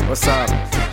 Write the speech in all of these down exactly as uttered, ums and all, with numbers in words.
What's up?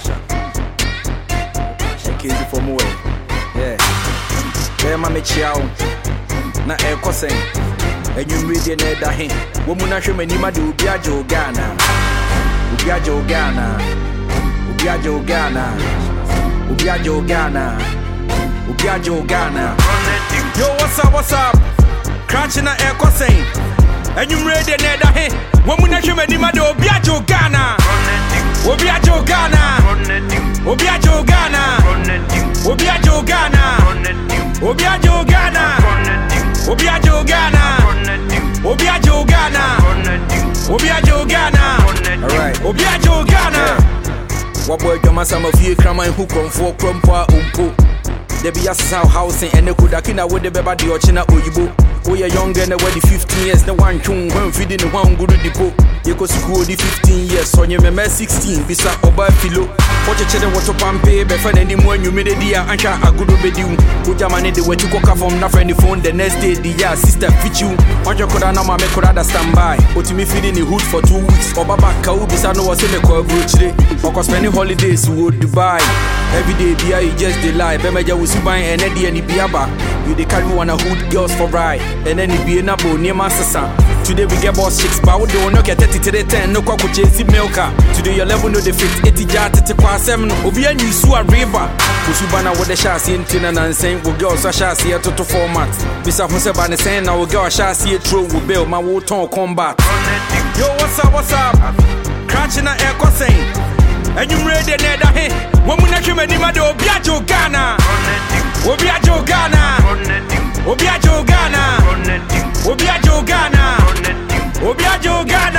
K D for more. Yeah. Yeah, mama chiao. Na e kosen. Enyu ready na da hin. Wo mu na hwe mani ma de obi aje Ghana. Obi aje Ghana. Obi aje Ghana. Obi aje Ghana. Obi aje Ghana. Yo, what's up? What's up? Crunch na e kosen. Enyu ready na da hin. Wo mu na hwe mani ma de obi aje Ghana. Obi aje Ghana. Obi aje Ghana. Obi aje Ghana. Obi aje Ghana. Obi aje Ghana. Obi aje Ghana. Obi aje Ghana. Alright. Obi aje Ghana. What boy do masama fie kraman hu kromfo krompo umpo. There be a sound housing and they could akina with the beba di ochina oyibo. We are younger than the fifteen years, the one chung when feeding the one good depot. You go school the fifteen years, so you remember sixteen, bisa oba filo. What you children want to pampe, before any more you made a dear, and shall a good obedium. Put your money the way to cook from na friend the phone the next day, the year sister fit you. What you could have no make could stand by. Put me feeding the hood for two weeks, or baba cow, bisa no was in the car brooch. Or spending holidays, we would Dubai. Every day, dear, you just the lie. Bemaja was buying and Eddie and Biaba. You they carry one a hood girls for ride. And then it be an abo near Master Sam. Today we get boss chicks, but we don't get thirty to the ten, no cockle chasing milker. Today your level no defeat, eighty jar to qua seven, Ovia new Sua river. Kusubana with the chassis in Tina and saying, we'll go so chassis at total format. Bisa Hoseba and saying, I will go a chassis true, will build my war ton combat. Yo, what's up, what's up? Crunching at Echo saying, and you ready there, hey? When we not human, you might do Biajo Ghana. Obiajo Ghana. Obiajo Ghana. Obiajo Ghana. Obiajo Ghana.